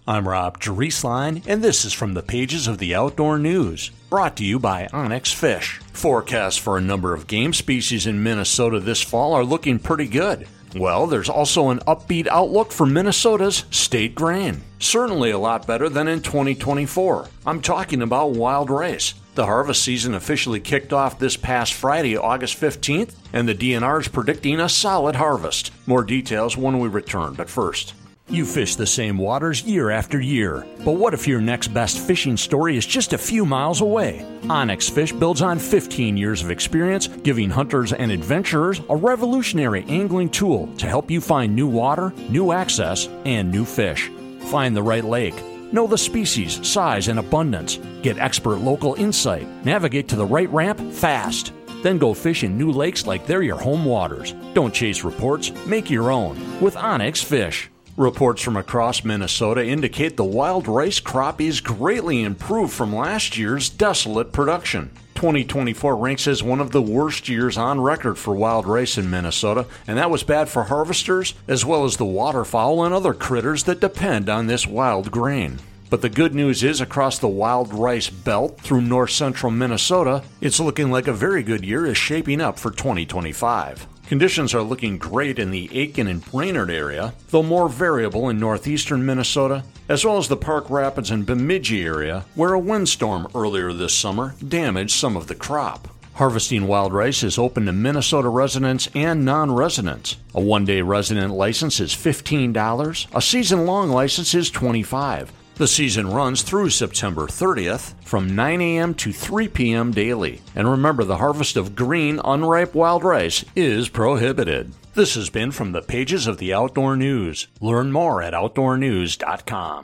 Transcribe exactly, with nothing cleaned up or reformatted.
I'm Rob Drieslein, and this is from the pages of the Outdoor News, brought to you by Onyx Fish. Forecasts for a number of game species in Minnesota this fall are looking pretty good. Well, there's also an upbeat outlook for Minnesota's state grain. Certainly a lot better than in twenty twenty-four. I'm talking about wild rice. The harvest season officially kicked off this past Friday, August fifteenth, and the D N R is predicting a solid harvest. More details when we return, but first. You fish the same waters year after year, but what if your next best fishing story is just a few miles away? Onyx Fish builds on fifteen years of experience, giving hunters and adventurers a revolutionary angling tool to help you find new water, new access, and new fish. Find the right lake. Know the species, size, and abundance. Get expert local insight. Navigate to the right ramp fast. Then go fish in new lakes like they're your home waters. Don't chase reports, make your own with Onyx Fish. Reports from across Minnesota indicate the wild rice crop is greatly improved from last year's desolate production. twenty twenty-four ranks as one of the worst years on record for wild rice in Minnesota, and that was bad for harvesters as well as the waterfowl and other critters that depend on this wild grain. But the good news is, across the wild rice belt through north central Minnesota, it's looking like a very good year is shaping up for twenty twenty-five. Conditions are looking great in the Aiken and Brainerd area, though more variable in northeastern Minnesota, as well as the Park Rapids and Bemidji area, where a windstorm earlier this summer damaged some of the crop. Harvesting wild rice is open to Minnesota residents and non-residents. A one-day resident license is fifteen dollars, a season-long license is twenty-five dollars. The season runs through September thirtieth from nine a.m. to three p.m. daily. And remember, the harvest of green, unripe wild rice is prohibited. This has been from the pages of the Outdoor News. Learn more at outdoor news dot com.